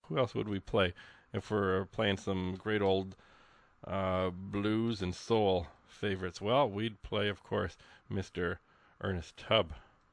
Who else would we play if we're playing some great old blues and soul favorites? Well, we'd play, of course, Mr. Ernest Tubb.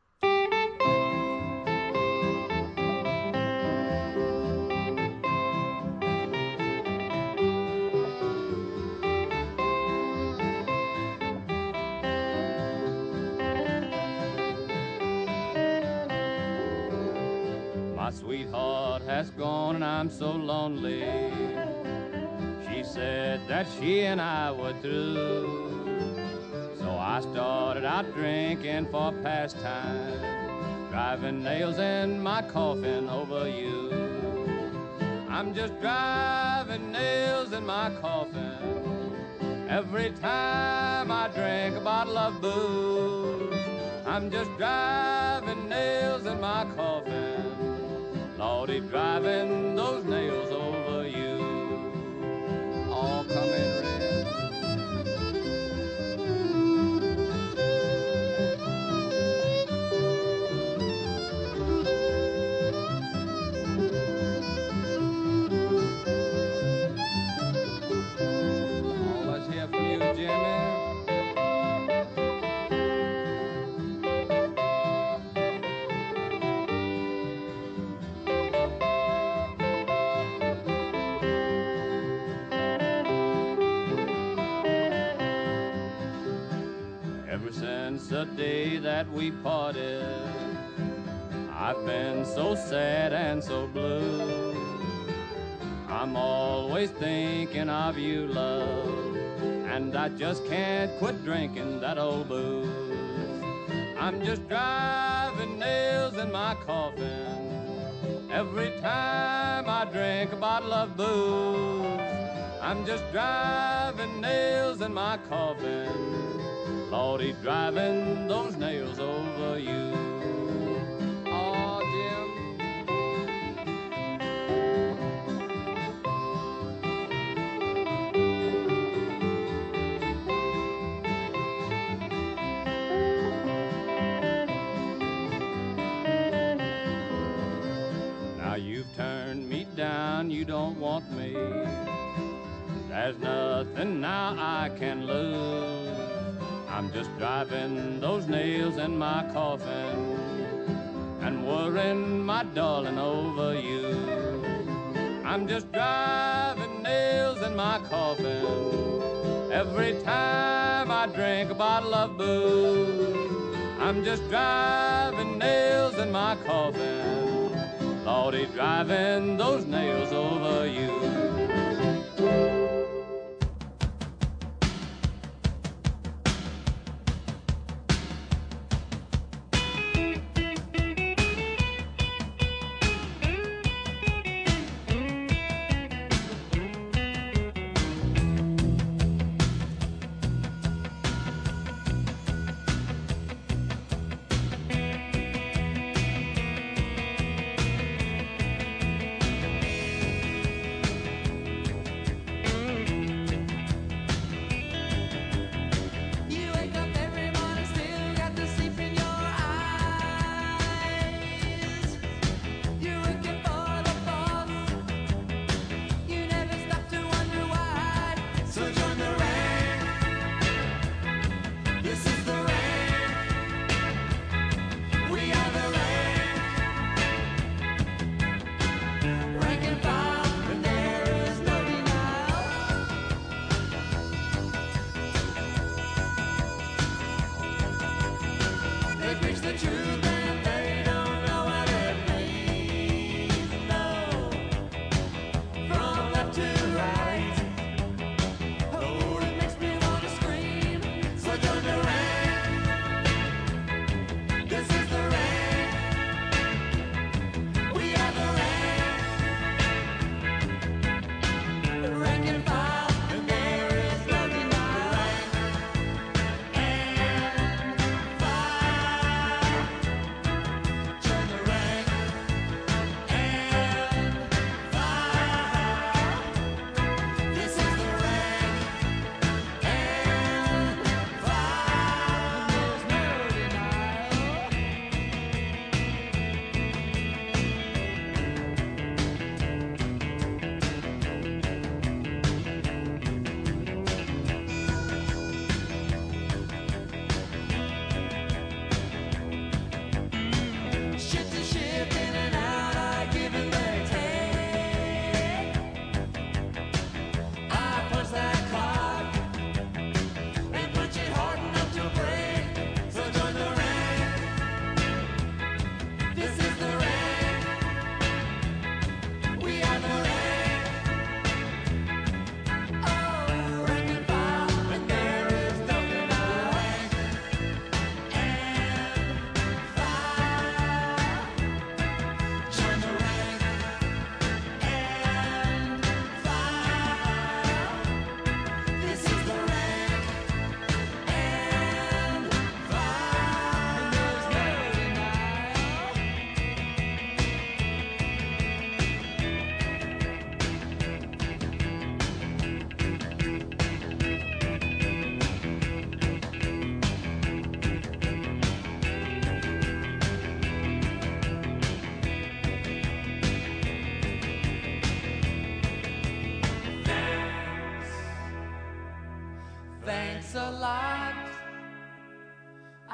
My sweetheart has gone and I'm so lonely. She said that she and I were through. So I started out drinking for pastime, driving nails in my coffin over you. I'm just driving nails in my coffin every time I drink a bottle of booze. I'm just driving nails in my coffin, Lordy, driving those nails over you. All coming red. All let's hear from you, Jimmy. Since the day that we parted, I've been so sad and so blue. I'm always thinking of you, love, and I just can't quit drinking that old booze. I'm just driving nails in my coffin every time I drink a bottle of booze. I'm just driving nails in my coffin, Lordy, driving those nails over you. Oh, Jim. Now you've turned me down, you don't want me. There's nothing now I can lose. I'm just driving those nails in my coffin and worrying my darling over you. I'm just driving nails in my coffin every time I drink a bottle of booze. I'm just driving nails in my coffin, Lordy, driving those nails over you.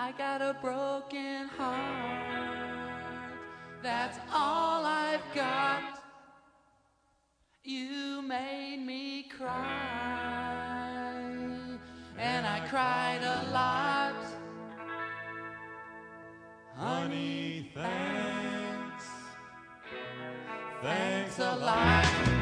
I got a broken heart. That's all I've got. You made me cry, and I cried a lot. Honey, thanks. Thanks a lot.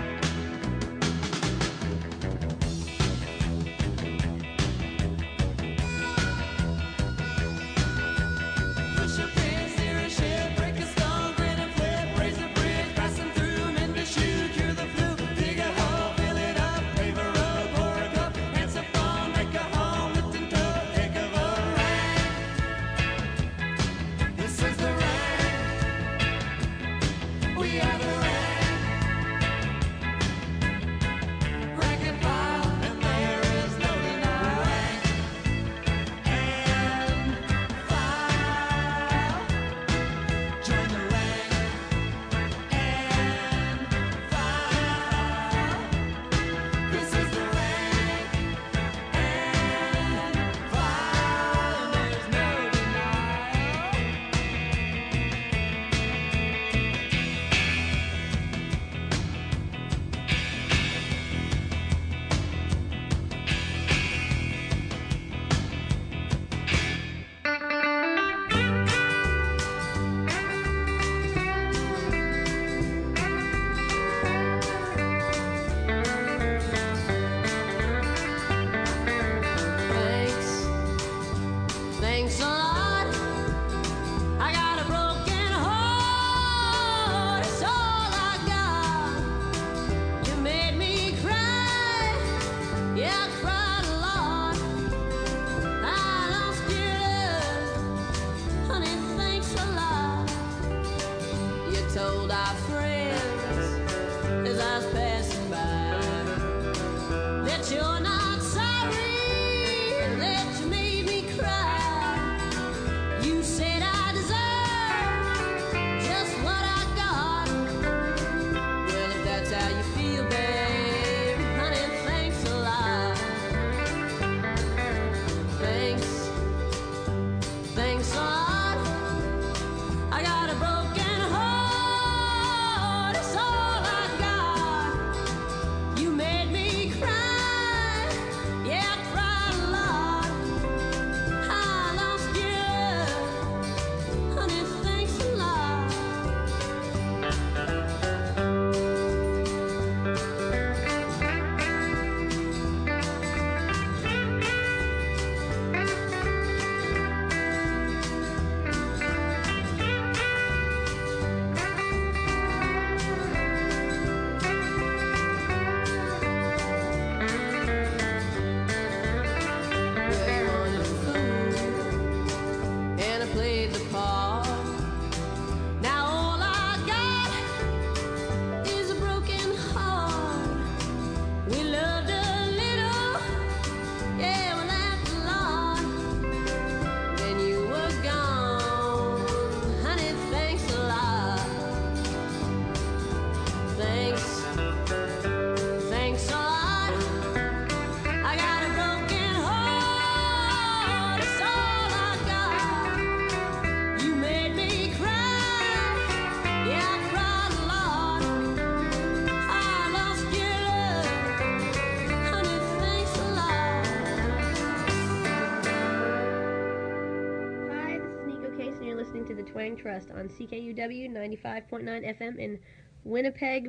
Trust on CKUW 95.9 FM in Winnipeg,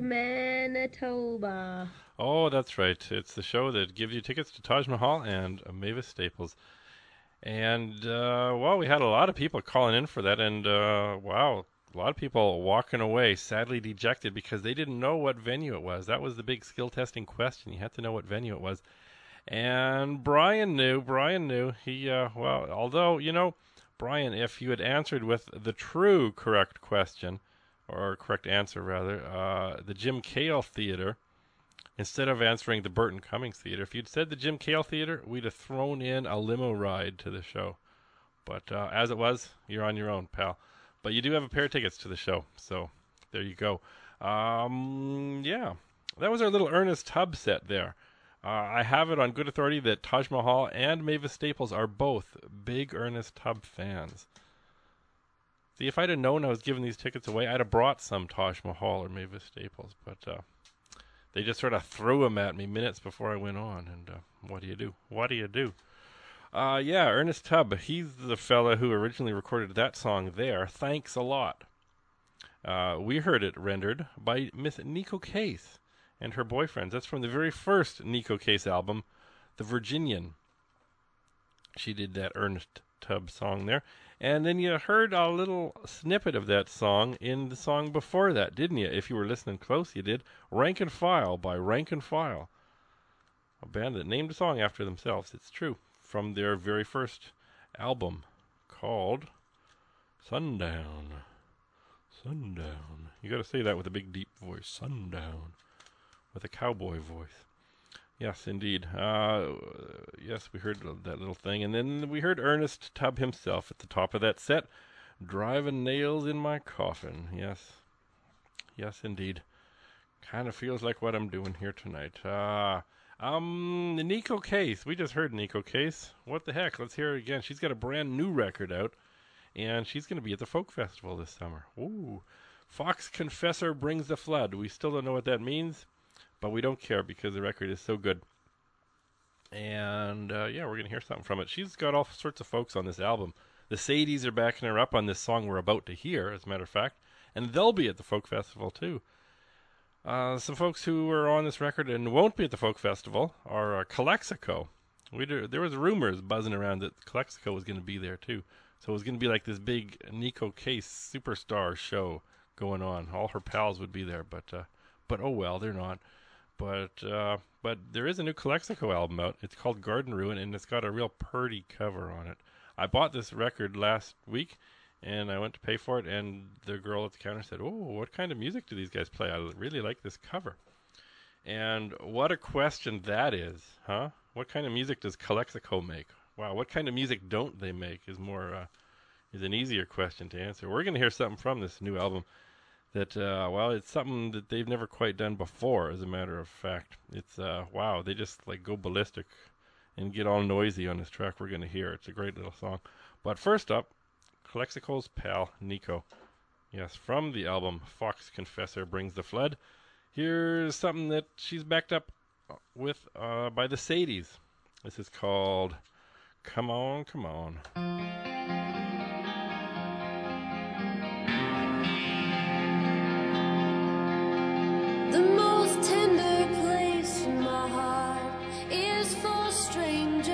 Manitoba. Oh, that's right. It's the show that gives you tickets to Taj Mahal and Mavis Staples. And, well, we had a lot of people calling in for that, and, wow, a lot of people walking away sadly dejected because they didn't know what venue it was. That was the big skill testing question. You had to know what venue it was. And Brian knew. He, well, although, you know, Brian, if you had answered with the true correct question, or correct answer rather, the Jim Cale Theater, instead of answering the Burton Cummings Theater, if you'd said the Jim Cale Theater, we'd have thrown in a limo ride to the show. But as it was, you're on your own, pal. But you do have a pair of tickets to the show, so there you go. Yeah, that was our little Ernest Tubb set there. I have it on good authority that Taj Mahal and Mavis Staples are both big Ernest Tubb fans. See, if I'd have known I was giving these tickets away, I'd have brought some Taj Mahal or Mavis Staples, but they just sort of threw them at me minutes before I went on, and what do you do? What do you do? Yeah, Ernest Tubb, he's the fella who originally recorded that song there, Thanks a Lot. We heard it rendered by Miss Nico Case and her boyfriends. That's from the very first Nico Case album, The Virginian. She did that Ernest Tubb song there. And then you heard a little snippet of that song in the song before that, didn't you? If you were listening close, you did. Rank and File by Rank and File. A band that named a song after themselves. It's true. From their very first album called Sundown. Sundown. You got to say that with a big deep voice. Sundown. With a cowboy voice. Yes, indeed. Yes, we heard that little thing. And then we heard Ernest Tubb himself at the top of that set. Driving nails in my coffin. Yes. Yes, indeed. Kind of feels like what I'm doing here tonight. Nico Case. We just heard Nico Case. What the heck? Let's hear it again. She's got a brand new record out. And she's going to be at the Folk Festival this summer. Ooh. Fox Confessor Brings the Flood. We still don't know what that means. But we don't care because the record is so good. And, yeah, we're going to hear something from it. She's got all sorts of folks on this album. The Sadies are backing her up on this song we're about to hear, as a matter of fact. And they'll be at the Folk Festival, too. Some folks who are on this record and won't be at the Folk Festival are Calexico. There was rumors buzzing around that Calexico was going to be there, too. So it was going to be like this big Nico Case superstar show going on. All her pals would be there, but oh well, they're not. But there is a new Calexico album out. It's called Garden Ruin, and it's got a real purty cover on it. I bought this record last week, and I went to pay for it, and the girl at the counter said, "Oh, what kind of music do these guys play? I really like this cover." And what a question that is, huh? What kind of music does Calexico make? Wow, what kind of music don't they make is an easier question to answer. We're going to hear something from this new album that, well, it's something that they've never quite done before, as a matter of fact. It's, wow, they just, like, go ballistic and get all noisy on this track we're going to hear. It's a great little song. But first up, Calexico's pal, Nico. Yes, from the album Fox Confessor Brings the Flood. Here's something that she's backed up with by the Sadies. This is called Come On, Come On. The most tender place in my heart is for strangers.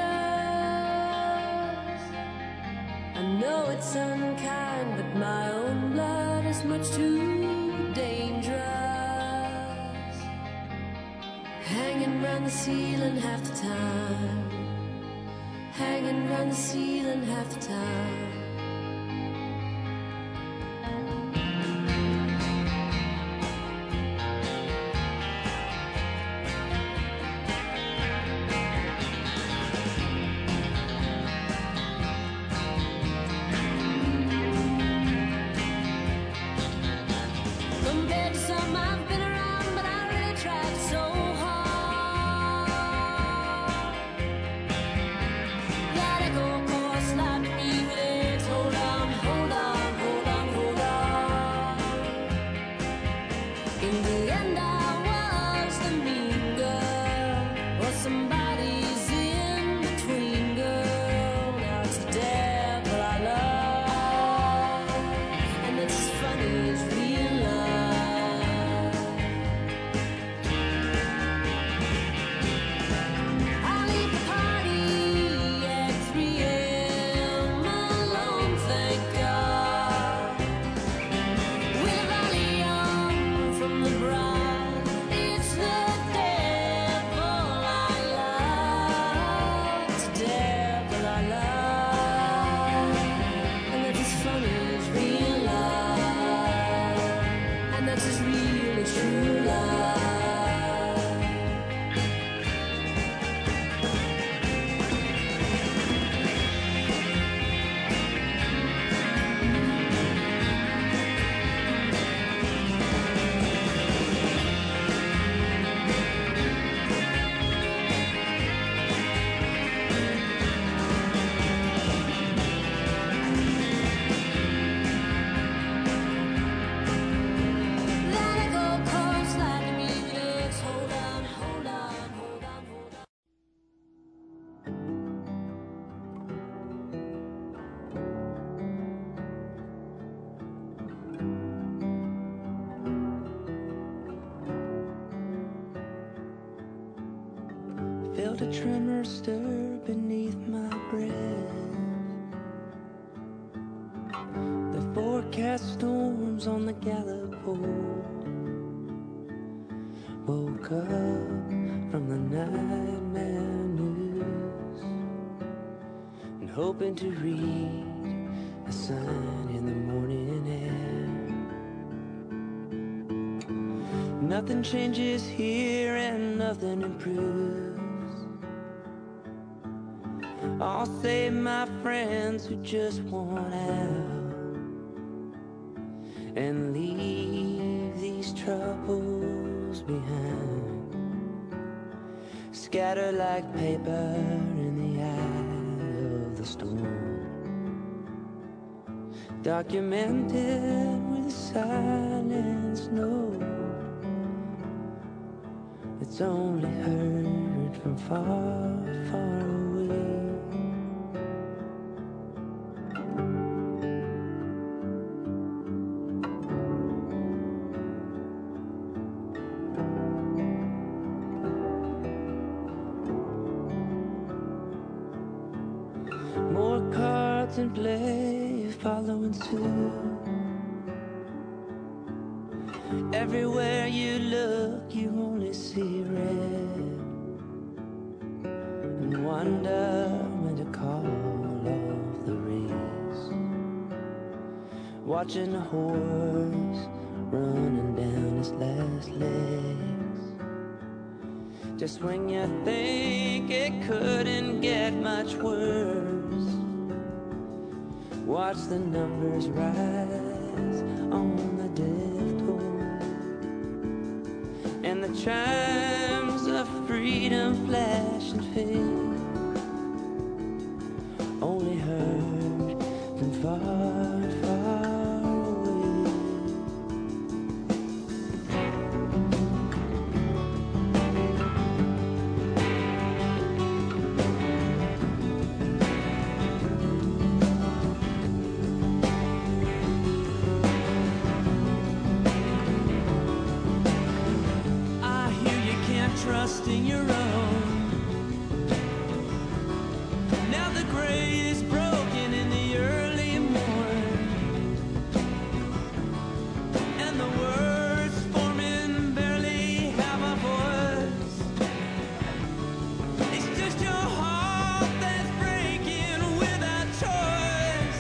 I know it's unkind, but my own blood is much too dangerous. Hanging round the ceiling half the time. Hanging round the ceiling half the time. Compared to some I've been around, but I really tried so hard. That echo course slapped me with Felt a tremor stir beneath my breath. The forecast storms on the Gallup poll. Woke up from the nightmare news and hoping to read a sign in the morning air. Nothing changes here and nothing improves. I'll save my friends who just want out and leave these troubles behind, scattered like paper in the eye of the storm, documented with a silence note that's only heard from far, far away. More cards in play, following suit. Everywhere you look, you only see red, and wonder when to call off the race. Watching a horse running down his last legs. Just when you think it couldn't get much worse, watch the numbers rise on the death toll, and the chimes of freedom flash and fade, only heard from far, far away. Trusting your own. Now the gray is broken in the early morn, and the words forming barely have a voice. It's just your heart that's breaking without choice.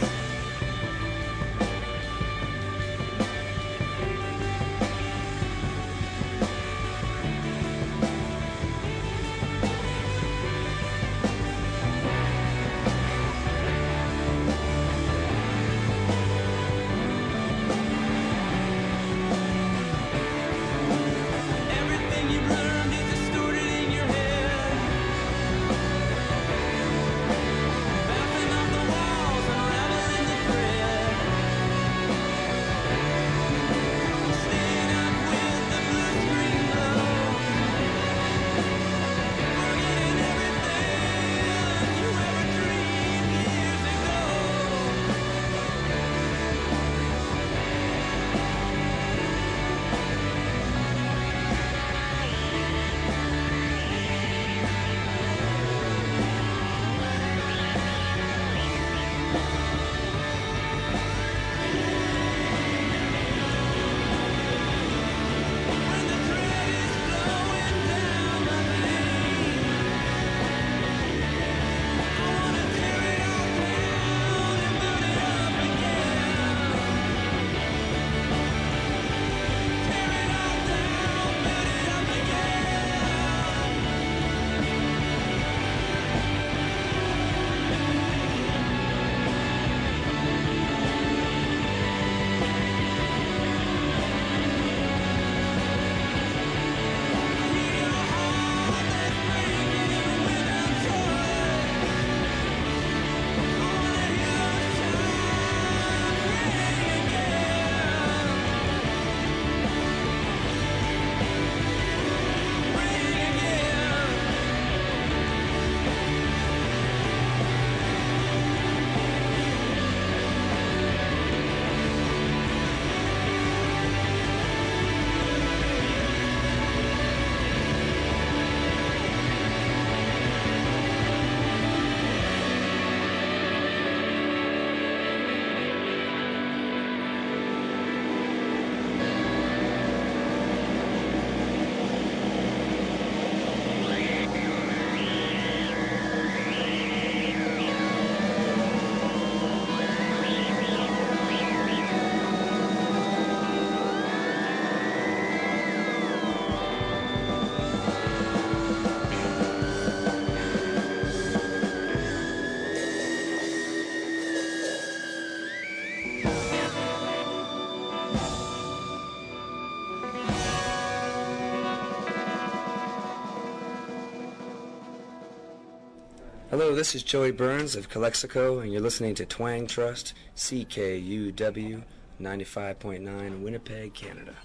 Hello, this is Joey Burns of Calexico, and you're listening to Twang Trust, CKUW 95.9, Winnipeg, Canada.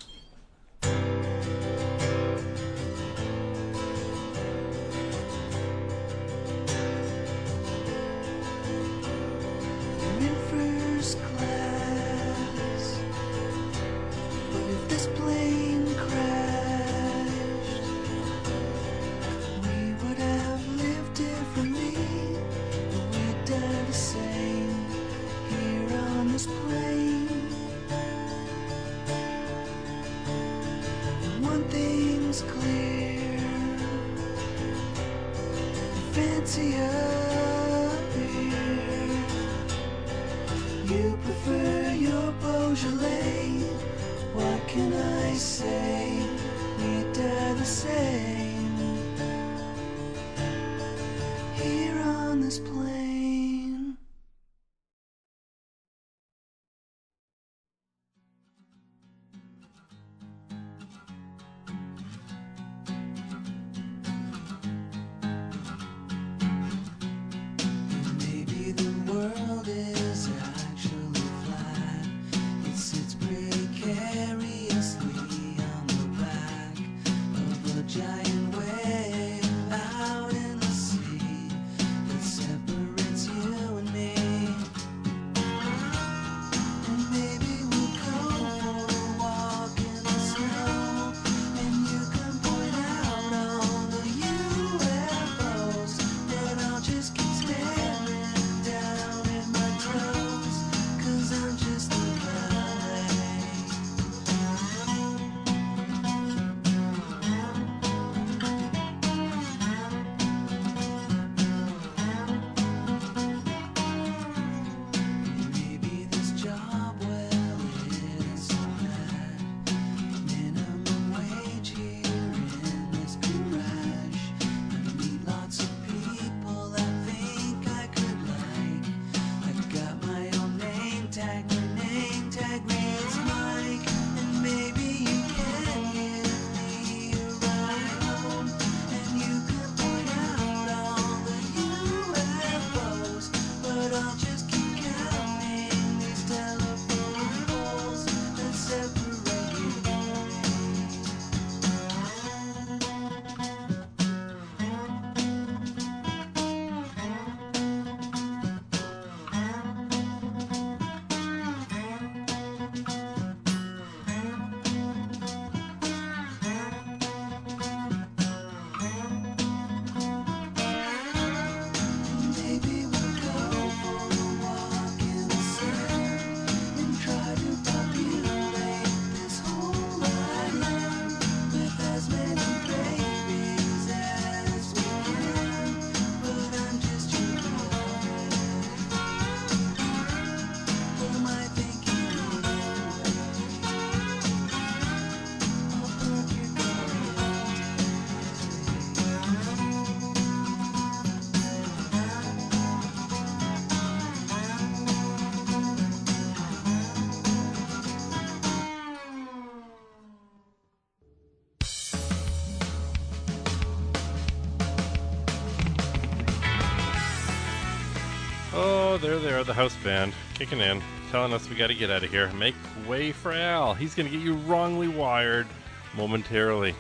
There they are, the house band, kicking in, telling us we got to get out of here. Make way for Al. He's going to get you wrongly wired momentarily.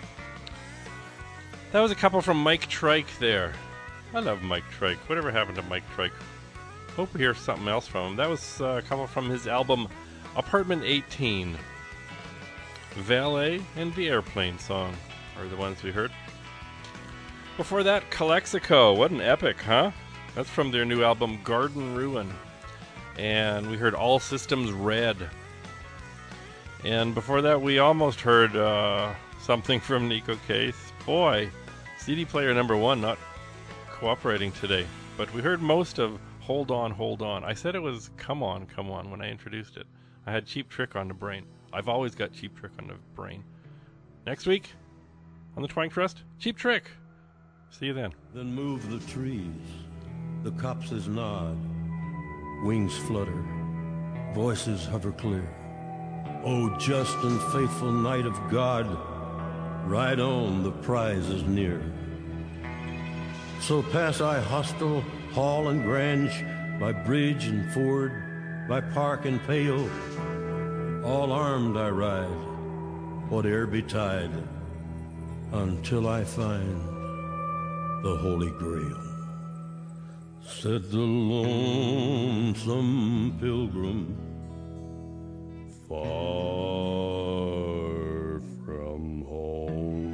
That was a couple from Mike Trike there. I love Mike Trike. Whatever happened to Mike Trike? Hope we hear something else from him. That was a couple from his album Apartment 18. Valet and the Airplane Song are the ones we heard. Before that, Calexico. What an epic, huh? That's from their new album, Garden Ruin. And we heard All Systems Red. And before that, we almost heard something from Nico Case. Boy, CD player number 1 not cooperating today. But we heard most of Hold On, Hold On. I said it was Come On, Come On when I introduced it. I had Cheap Trick on the brain. I've always got Cheap Trick on the brain. Next week, on the Twang Trust, Cheap Trick. See you then. Then move the trees. The copses nod, wings flutter, voices hover clear. O just and faithful night of God, ride on, the prize is near. So pass I hostel, hall and grange, by bridge and ford, by park and pale. All armed I ride, whate'er betide, until I find the Holy Grail. Said the lonesome pilgrim, far from home.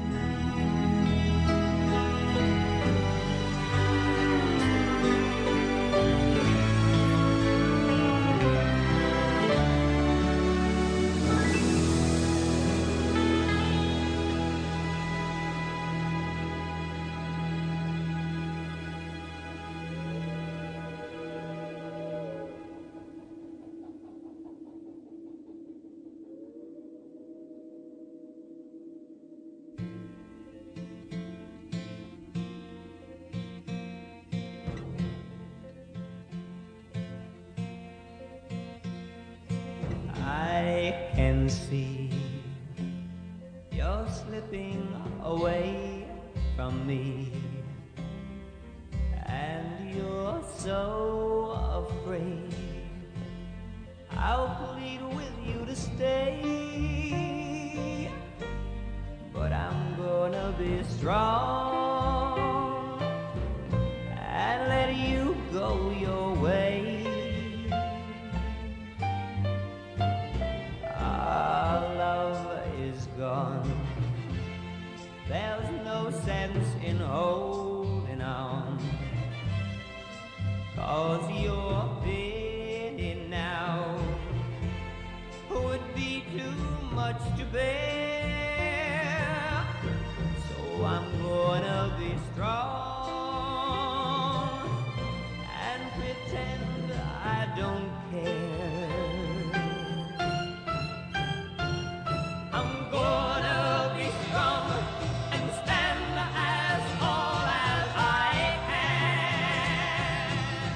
I can see you're slipping away from me, and you're so afraid. I'll plead with you to stay, but I'm gonna be strong and let you go your way. Our love is gone. There's no sense in holding on, 'cause your pity now would be too much to bear. So I'm gonna be strong and pretend I don't care. I'm gonna be strong and stand as tall as I can.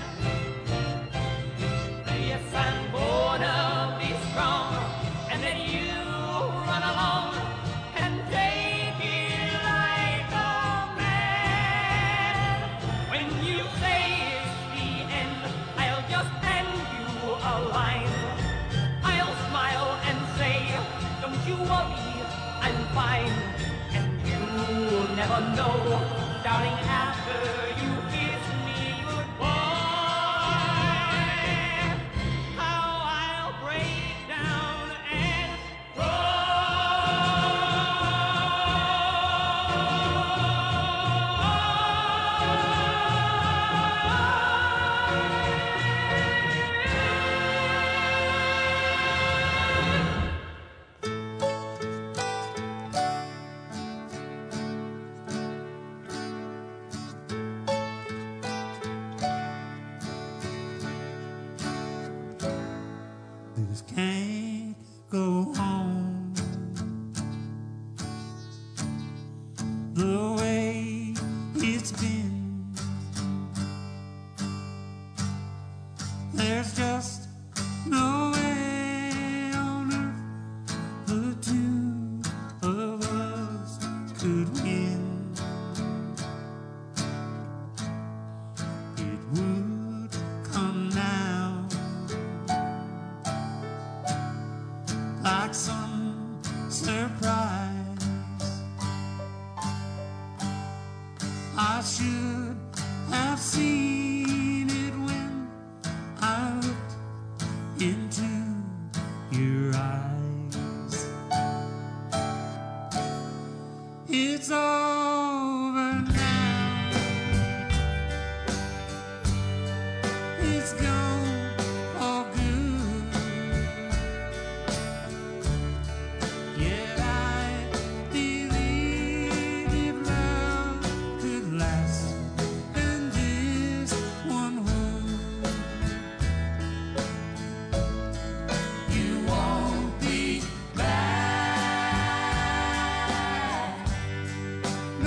Yes, I'm gonna be strong and let you run along and take it like a man. When you say it's the end, I'll just hand you a line. I'll smile and say, don't you worry, I'm fine. And you'll never know, darling, after you kiss me goodbye, how I'll break down and This can't go on the way it's been. There's just no way on earth the two of us could win. It would come now like some surprise. I should have seen it when I looked into your eyes. It's over now. It's gone for good. Yet I believed if love could last, then this one would. You won't be back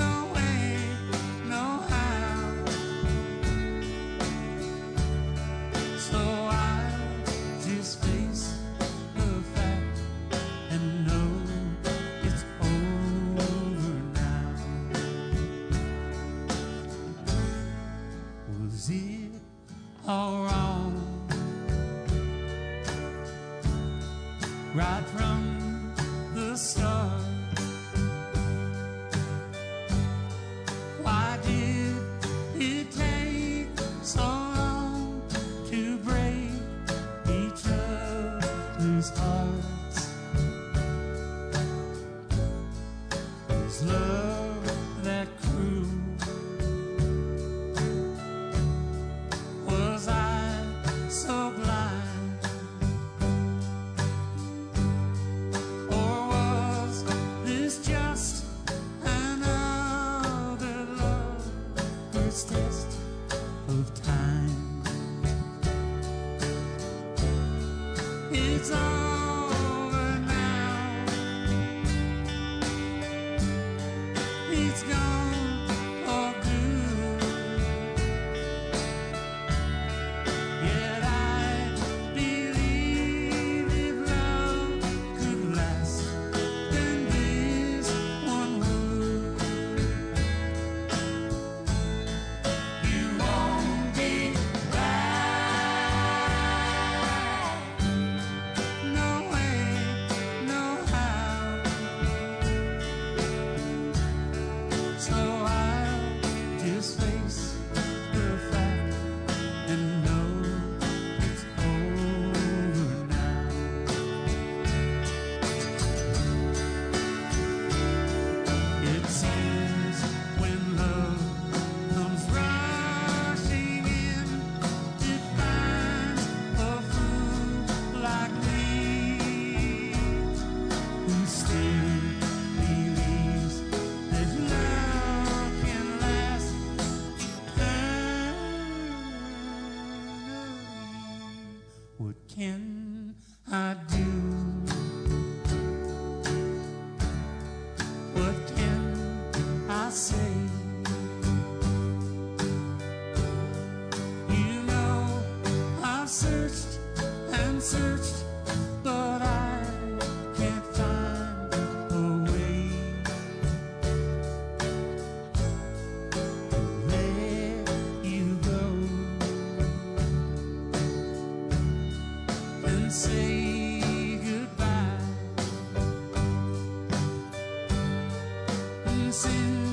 it's gone for good. Yet I believe if love could last, then this one would. You won't be right, no way, no how. So I'll just face the fact and know it's over now. It seems when love comes rushing in, it finds a fool like me who still believes that love can last eternally. What can I do? What can I say? You know, I've searched and searched, but I can't find a way to let you go and say goodbye. And since